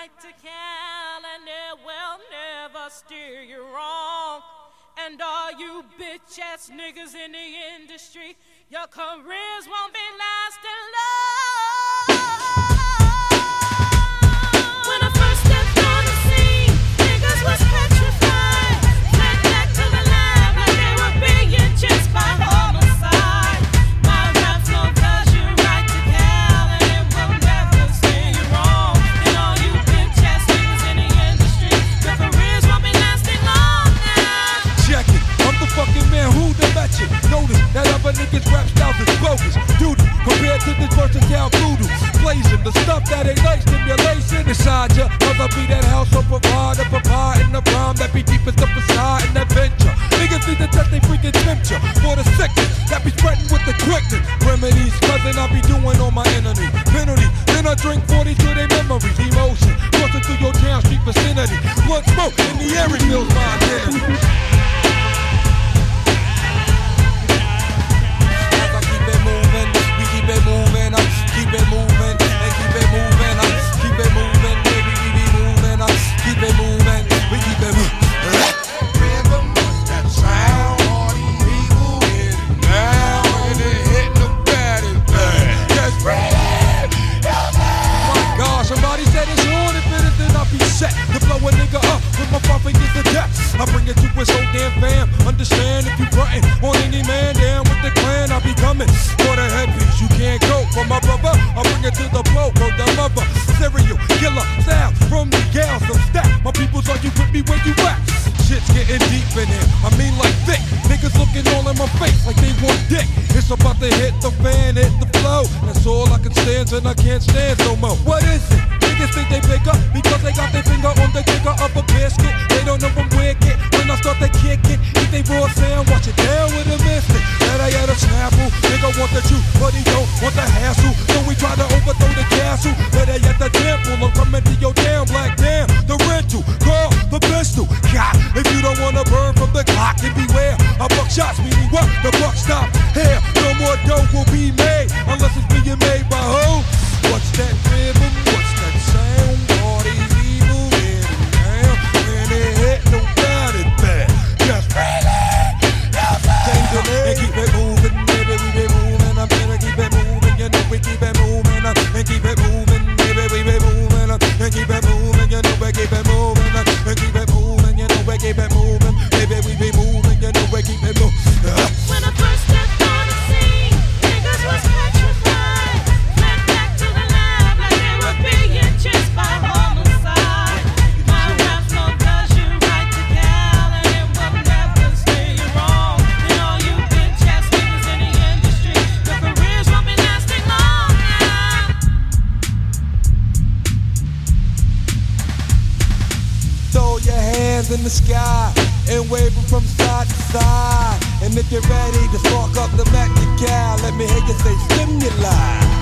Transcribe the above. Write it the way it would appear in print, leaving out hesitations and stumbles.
right to Cal, and it will never steer you wrong. And all you bitch-ass niggas in the industry, your careers won't be lasting long. When I first stepped on the scene, niggas was petrified. Fled back to the lab like they were being chased by homicide. My raps gon' cause you right to Cal, and it will never steer you wrong. And all you bitch-ass niggas in the industry, your careers won't be lasting long now. Check it, I'm the fucking man who the bet you. Notice that other niggas rap styles is bogus. Dude, compared to this versatile voodoo. Blazing the stuff that ain't like stimulation inside ya. Cause I be that household provider, providing the rhyme that be deepest up inside an adventure. Niggas need to test they freaking temperature for the sickness that be spreading with the quickness. Remedies, cousin, I be doing on my enemy. Penalty, then I drink 40 to their memories. Emotion, crossing through your town street vicinity. Blood smoke in the air, it feels my identity. Keep it moving, keep it moving, and keep it moving, keep it moving, baby, we be moving, keep it moving, we keep it moving. Rhythm, what's that sound? All these people get it down, and it hit the baddest bad. Just breathe, my God, somebody said it's on, if it is, then I'll be set to blow a nigga up with my bumping is the death. I bring it to his whole damn fam. Understand if you frontin' on any man, down with the clan, I'll be coming for the headpiece. You can't go for my brother. I bring it to the blow, for the mother. Serial killer style from the gals of stack. My peoples, are you with me where you at? Shit's getting deep in here. I mean like thick. Niggas looking all in my face like they want dick. It's about to hit the fan, hit the flow. That's all I can stand, and I can't stand no more. What is it? Niggas think they bigger because they got their finger on the trigger of a biscuit. They don't know I'm wicked. When I start to kick it, eat they raw sound, watch it down with a mystic. That I had a snapple. Nigga want the truth, but he don't want the hassle. So we try to overthrow the castle. But they at the temple, I'm coming to your damn black damn. The rental, call the pistol. God, if you don't wanna burn from the clock, then beware. A buck shots, meaning what? The buck stop here. No more dough will be made unless it's being made by who? What's that rhythm? What's that sound? All these people getting down, and they hit no doubt it bad. Just really, and keep it moving, baby, we be moving. I'm gonna keep it moving, you know we keep it moving. And keep it moving, baby, we be moving. And keep it moving, you know we keep it moving. And keep it moving, you know we keep it moving. Baby, we be moving, you know we keep it moving. When I first stepped on the scene, niggas was petrified. Fled back to the lab like they were being chased by homicide. My raps gon' cause you right to Cal, and it will never steer you wrong. And all you bitch-ass niggas in the industry, your careers won't be lasting long now. Throw your hands in the sky and wave them from side to side. And if you're ready to spark up the Mac, let me hear you say stimuli.